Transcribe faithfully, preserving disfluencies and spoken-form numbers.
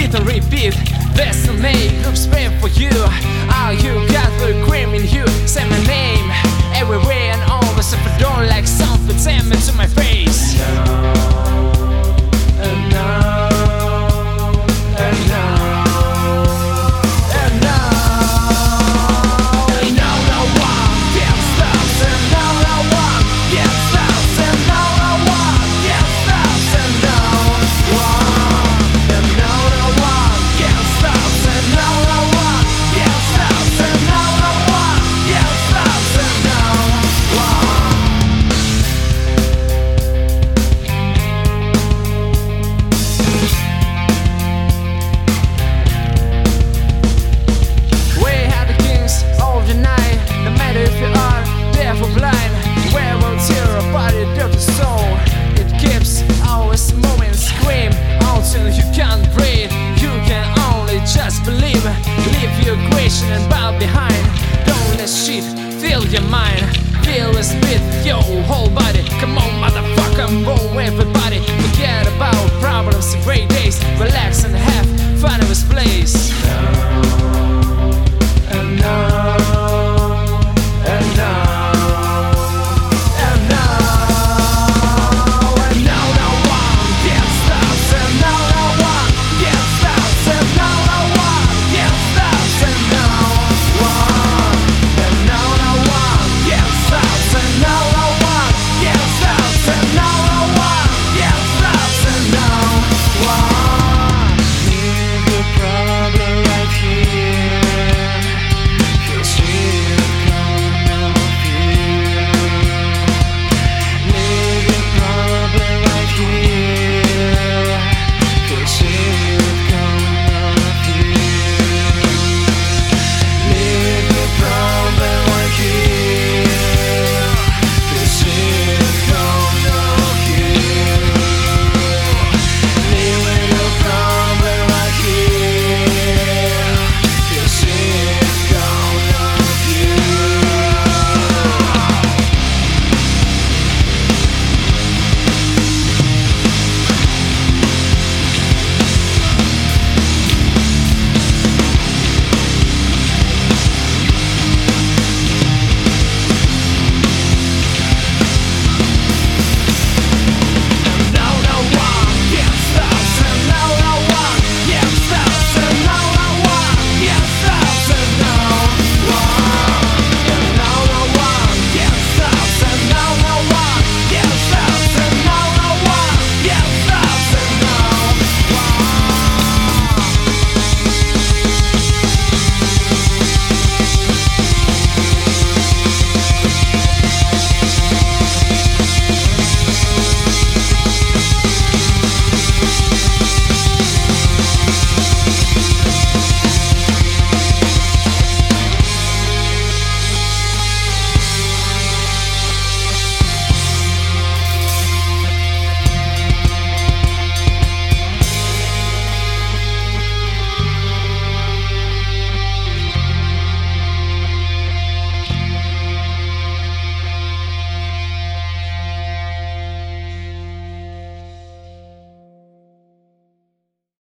repeat and repeat. There's no name, group spray for you. All you got the cream in you. Say my name everywhere and always. If I don't like something, tell me to my face. And now, and now, and now, and now no one gets us, and now no one gets us, and now no one gets us, and now one, and now no one gets us, and now no one gets us, and now no one gets us, and now one. We are the kings of the night. No matter if you are deaf or blind, we will tear apart your dirty soul. It keeps always moving, scream until you can't breathe. You can only just believe. Leave your question and bow behind. Don't let shit fill your mind. Feel the speed, your whole body. Come on, motherfucker, move everybody. Forget about problems, great